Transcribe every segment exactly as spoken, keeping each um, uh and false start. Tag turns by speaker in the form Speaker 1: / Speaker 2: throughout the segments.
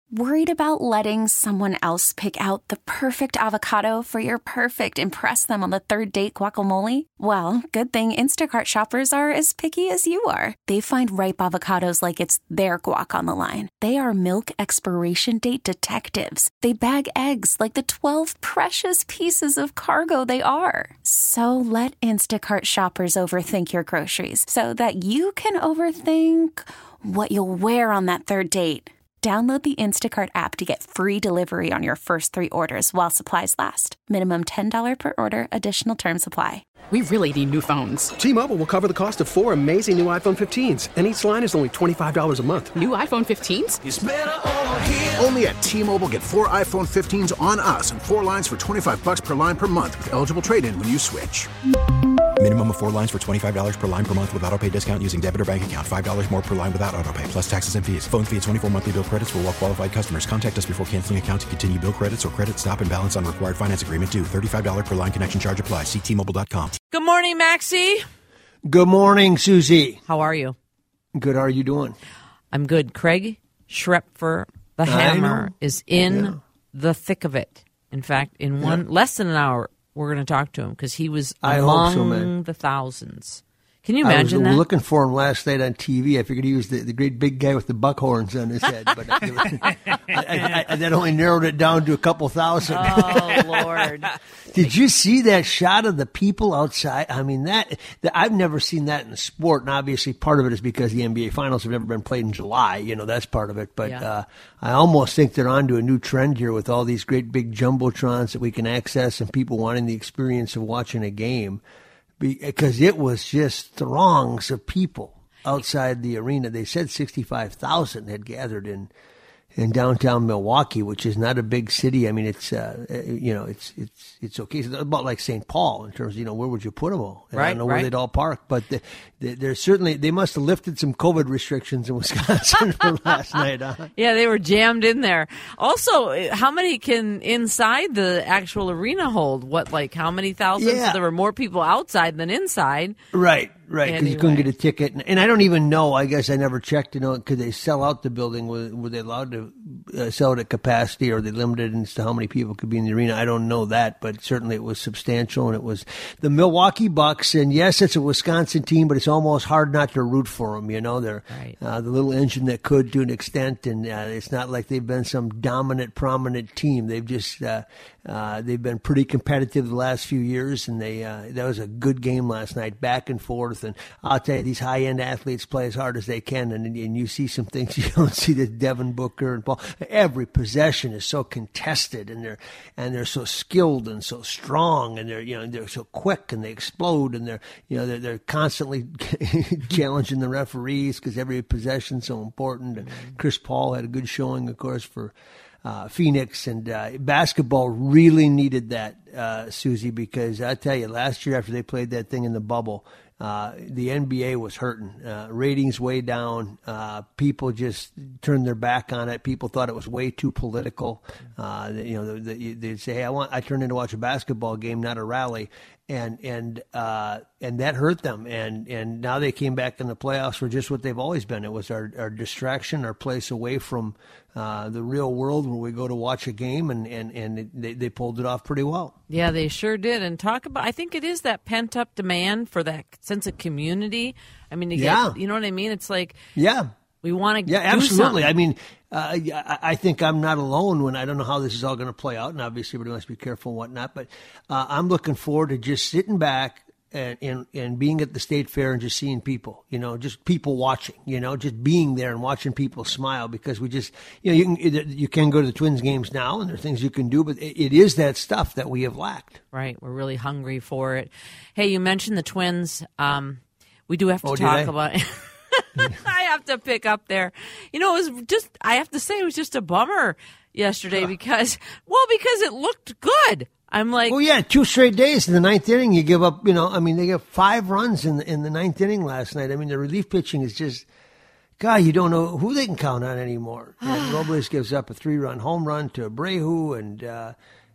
Speaker 1: Worried about letting someone else pick out the perfect avocado for your perfect impress them on the third date guacamole? Well, good thing Instacart shoppers are as picky as you are. They find ripe avocados like it's their guac on the line. They are milk expiration date detectives. They bag eggs like the twelve precious pieces of cargo they are. So let Instacart shoppers overthink your groceries so that you can overthink what you'll wear on that third date. Download the Instacart app to get free delivery on your first three orders while supplies last. Minimum ten dollars per order. Additional terms apply.
Speaker 2: We really need new phones.
Speaker 3: T-Mobile will cover the cost of four amazing new iPhone fifteens, and each line is only twenty-five dollars a month.
Speaker 2: New iPhone fifteens?
Speaker 4: It's better over here.
Speaker 5: Only at T-Mobile, get four iPhone fifteens on us and four lines for twenty-five dollars per line per month with eligible trade-in when you switch.
Speaker 6: Minimum of four lines for twenty-five dollars per line per month with autopay discount using debit or bank account. five dollars more per line without autopay, plus taxes and fees. Phone fee at twenty-four monthly bill credits for well-qualified customers. Contact us before canceling account to continue bill credits or credit stop and balance on required finance agreement due. thirty-five dollars per line connection charge applies. See T Mobile dot com.
Speaker 7: Good morning, Maxie.
Speaker 8: Good morning, Susie.
Speaker 7: How are you?
Speaker 8: Good. How are you doing?
Speaker 7: I'm good. Craig Schrepfer, the Hammer, is in yeah. the thick of it. In fact, in one yeah. less than an hour, we're going to talk to him because he was
Speaker 8: I
Speaker 7: among
Speaker 8: hope so, man.
Speaker 7: the thousands. Can you imagine
Speaker 8: I was
Speaker 7: that?
Speaker 8: looking for him last night on T V. I figured he was the, the great big guy with the buck horns on his head, but I, I, I, that only narrowed it down to a couple thousand.
Speaker 7: Oh, Lord.
Speaker 8: Did you see that shot of the people outside? I mean, that, that I've never seen that in sport, and obviously part of it is because the N B A Finals have never been played in July. You know, that's part of it. But
Speaker 7: yeah.
Speaker 8: uh, I almost think they're onto a new trend here with all these great big jumbotrons that we can access and people wanting the experience of watching a game. Because it was just throngs of people outside the arena. They said sixty-five thousand had gathered in in downtown Milwaukee, which is not a big city. I mean, it's uh, you know, it's it's it's okay. It's about like Saint Paul in terms of, you know, where would you put them all? And
Speaker 7: right,
Speaker 8: I don't know
Speaker 7: right.
Speaker 8: where they'd all park, but the, the, they're certainly they must have lifted some COVID restrictions in Wisconsin for last night. Huh?
Speaker 7: Yeah, they were jammed in there. Also, how many can inside the actual arena hold? What, like how many thousands?
Speaker 8: Yeah.
Speaker 7: So there were more people outside than inside.
Speaker 8: Right. Right, because
Speaker 7: anyway.
Speaker 8: you couldn't get a ticket. And, and I don't even know, I guess I never checked to know, could they sell out the building? Were, were they allowed to uh, sell it at capacity, or are they limited as to how many people could be in the arena? I don't know that, but certainly it was substantial, and it was the Milwaukee Bucks. And yes, it's a Wisconsin team, but it's almost hard not to root for them. You know, they're
Speaker 7: right.
Speaker 8: uh, the little engine that could to an extent, and uh, it's not like they've been some dominant, prominent team. They've just, uh, uh, they've been pretty competitive the last few years, and they, uh, that was a good game last night, back and forth. And I'll tell you, these high-end athletes play as hard as they can, and, and you see some things you don't see. That Devin Booker and Paul, every possession is so contested, and they're and they're so skilled and so strong, and they're you know they're so quick, and they explode, and they're you know they're, they're constantly challenging the referees because every possession's so important. And Chris Paul had a good showing, of course, for Uh, Phoenix, and uh, basketball really needed that, uh, Susie, because I tell you, last year after they played that thing in the bubble, uh, the N B A was hurting. Uh, ratings way down. Uh, people just turned their back on it. People thought it was way too political. Uh, you know, the, the, they'd say, "Hey, I want I turned in to watch a basketball game, not a rally." And and uh, and that hurt them, and, and now they came back in the playoffs for just what they've always been. It was our, our distraction, our place away from uh, the real world where we go to watch a game, and, and, and it, they, they pulled it off pretty well.
Speaker 7: Yeah, they sure did. And talk about, I think it is that pent-up demand for that sense of community. I mean, to
Speaker 8: yeah.
Speaker 7: get, you know what I mean? It's like,
Speaker 8: yeah,
Speaker 7: we want to
Speaker 8: yeah,
Speaker 7: do
Speaker 8: absolutely.
Speaker 7: something.
Speaker 8: I mean, uh, I, I think I'm not alone when I don't know how this is all going to play out, and obviously everybody wants to be careful and whatnot, but uh, I'm looking forward to just sitting back and, and and being at the state fair and just seeing people, you know, just people watching, you know, just being there and watching people smile, because we just, you know, you can you can go to the Twins games now, and there are things you can do, but it, it is that stuff that we have lacked.
Speaker 7: Right. We're really hungry for it. Hey, you mentioned the Twins. Um, we do have to
Speaker 8: oh,
Speaker 7: talk about it. I have to pick up there. You know, it was just, I have to say, it was just a bummer yesterday because, well, because it looked good. I'm like,
Speaker 8: well, yeah, two straight days in the ninth inning. You give up, you know, I mean, they got five runs in the, in the ninth inning last night. I mean, the relief pitching is just, God, you don't know who they can count on anymore. And Robles gives up a three-run home run to Abreu, and uh,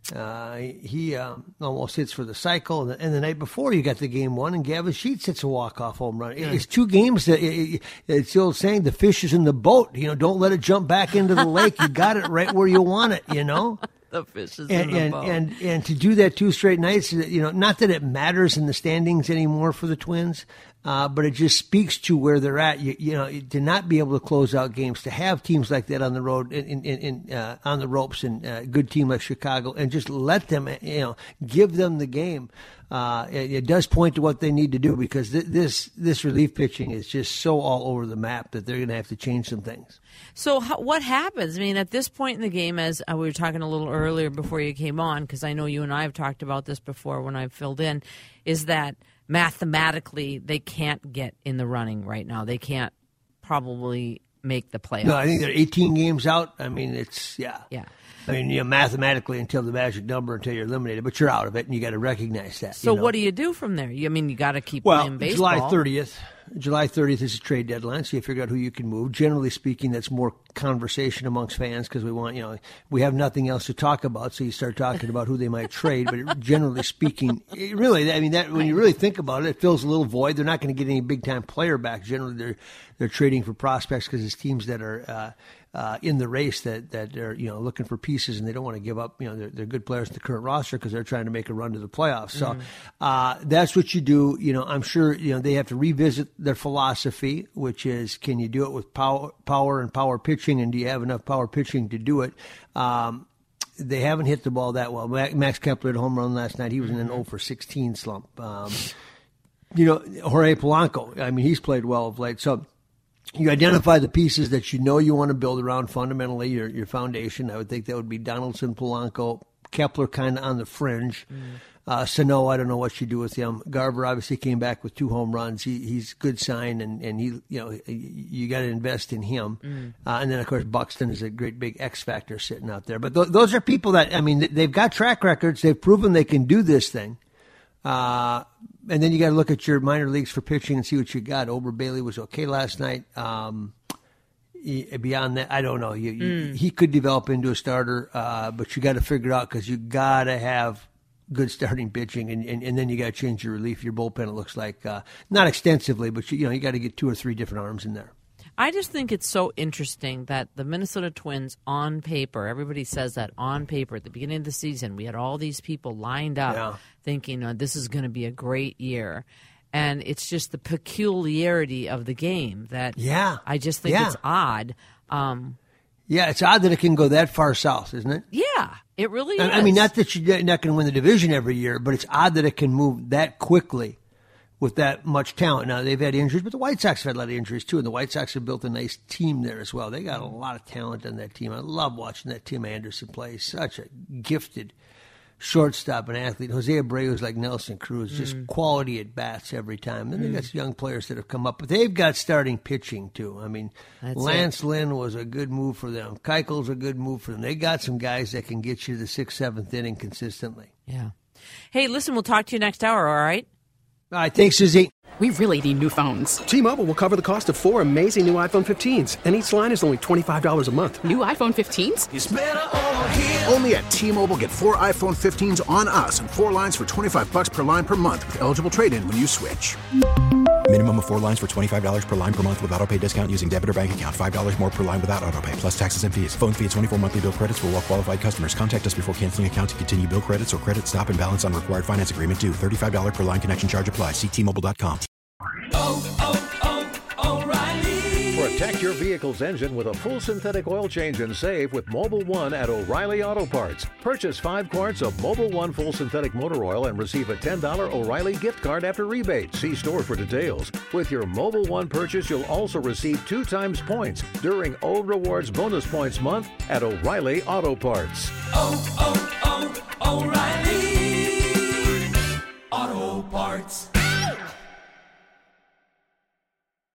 Speaker 8: Uh, he um, almost hits for the cycle, and the, and the night before you got the game one, and Gavin Sheets hits a walk-off home run. Yeah. It's two games. That it, it's the old saying, the fish is in the boat. You know, don't let it jump back into the lake. You got it right where you want it, you know?
Speaker 7: The fish is
Speaker 8: and,
Speaker 7: in the
Speaker 8: and,
Speaker 7: boat.
Speaker 8: And, and to do that two straight nights, you know, not that it matters in the standings anymore for the Twins, uh, but it just speaks to where they're at. You, you know, to not be able to close out games, to have teams like that on the road, in, in, in, uh, on the ropes, and a good team like Chicago, and just let them, you know, give them the game. Uh, it, it does point to what they need to do, because th- this this relief pitching is just so all over the map that they're going to have to change some things.
Speaker 7: So how, what happens? I mean, at this point in the game, as uh, we were talking a little earlier before you came on, because I know you and I have talked about this before when I filled in, is that mathematically they can't get in the running right now. They can't probably make the playoffs.
Speaker 8: No, I think they're eighteen games out. I mean, it's, yeah.
Speaker 7: Yeah.
Speaker 8: I mean, you know, mathematically until the magic number, until you're eliminated, but you're out of it, and you got to recognize that.
Speaker 7: So
Speaker 8: you know?
Speaker 7: what do you do from there? You, I mean, you got to keep
Speaker 8: well,
Speaker 7: playing baseball.
Speaker 8: July thirtieth. July thirtieth is a trade deadline, so you figure out who you can move. Generally speaking, that's more conversation amongst fans, because we want, you know, we have nothing else to talk about, so you start talking about who they might trade. But generally speaking, it really, I mean, that when you really think about it, it fills a little void. They're not going to get any big time player back. Generally, they're they're trading for prospects, because it's teams that are uh, uh, in the race that that are, you know, looking for pieces, and they don't want to give up, you know, they're, they're good players in the current roster, because they're trying to make a run to the playoffs. So mm-hmm. uh, that's what you do. You know, I'm sure, you know, they have to revisit their philosophy, which is, can you do it with power, power and power pitching, and do you have enough power pitching to do it? Um, they haven't hit the ball that well. Max Kepler had a home run last night. He was in an oh for sixteen slump. Um, you know, Jorge Polanco, I mean, he's played well of late. So you identify the pieces that you know you want to build around, fundamentally, your your foundation. I would think that would be Donaldson, Polanco, Kepler kind of on the fringe. Mm. Uh, Sano, I don't know what you do with him. Garver obviously came back with two home runs. He, he's a good sign, and, and he, you know, you got to invest in him. Mm. Uh, and then, of course, Buxton is a great big X factor sitting out there. But th- those are people that, I mean, they've got track records. They've proven they can do this thing. Uh, and then you got to look at your minor leagues for pitching and see what you got. Ober Bailey was okay last night. Um, he, beyond that, I don't know. You, you, mm. He could develop into a starter, uh, but you got to figure it out, because you got to have good starting pitching, and, and, and then you got to change your relief, your bullpen. It looks like uh, not extensively, but you, you know you got to get two or three different arms in there.
Speaker 7: I just think it's so interesting that the Minnesota Twins, on paper, everybody says that on paper at the beginning of the season, we had all these people lined up
Speaker 8: yeah.
Speaker 7: thinking, oh, this is going to be a great year. And it's just the peculiarity of the game that
Speaker 8: yeah.
Speaker 7: I just think
Speaker 8: yeah.
Speaker 7: it's odd. Um,
Speaker 8: yeah, it's odd that it can go that far south, isn't it?
Speaker 7: Yeah, it really
Speaker 8: I,
Speaker 7: is.
Speaker 8: I mean, not that you're not going to win the division every year, but it's odd that it can move that quickly with that much talent. Now, they've had injuries, but the White Sox have had a lot of injuries, too, and the White Sox have built a nice team there as well. They got a lot of talent on that team. I love watching that Tim Anderson play. He's such a gifted shortstop and athlete. Jose Abreu is like Nelson Cruz, just mm. quality at bats every time. And mm. they got some young players that have come up, but they've got starting pitching too. I mean, That's Lance it. Lynn was a good move for them. Keuchel's a good move for them. They got some guys that can get you to the sixth, seventh inning consistently.
Speaker 7: Yeah. Hey, listen, we'll talk to you next hour. All right.
Speaker 8: All right. Thanks, Susie.
Speaker 2: We really need new phones.
Speaker 3: T-Mobile will cover the cost of four amazing new iPhone fifteens, and each line is only twenty-five dollars a month.
Speaker 2: New iPhone fifteens?
Speaker 5: It's better over here. Only at T-Mobile, get four iPhone fifteens on us and four lines for twenty-five dollars per line per month with eligible trade-in when you switch.
Speaker 6: Minimum of four lines for twenty-five dollars per line per month with autopay discount using debit or bank account. five dollars more per line without autopay, plus taxes and fees. Phone fee at twenty-four monthly bill credits for well-qualified customers. Contact us before canceling account to continue bill credits or credit stop and balance on required finance agreement due. thirty-five dollars per line connection charge applies. See T Mobile dot com.
Speaker 4: Oh, oh, oh, O'Reilly. Protect your vehicle's engine with a full synthetic oil change and save with Mobil one at O'Reilly Auto Parts. Purchase five quarts of Mobil one full synthetic motor oil and receive a ten dollars O'Reilly gift card after rebate. See store for details. With your Mobil one purchase, you'll also receive two times points during O Rewards Bonus Points Month at O'Reilly Auto Parts.
Speaker 9: Oh, oh, oh, O'Reilly.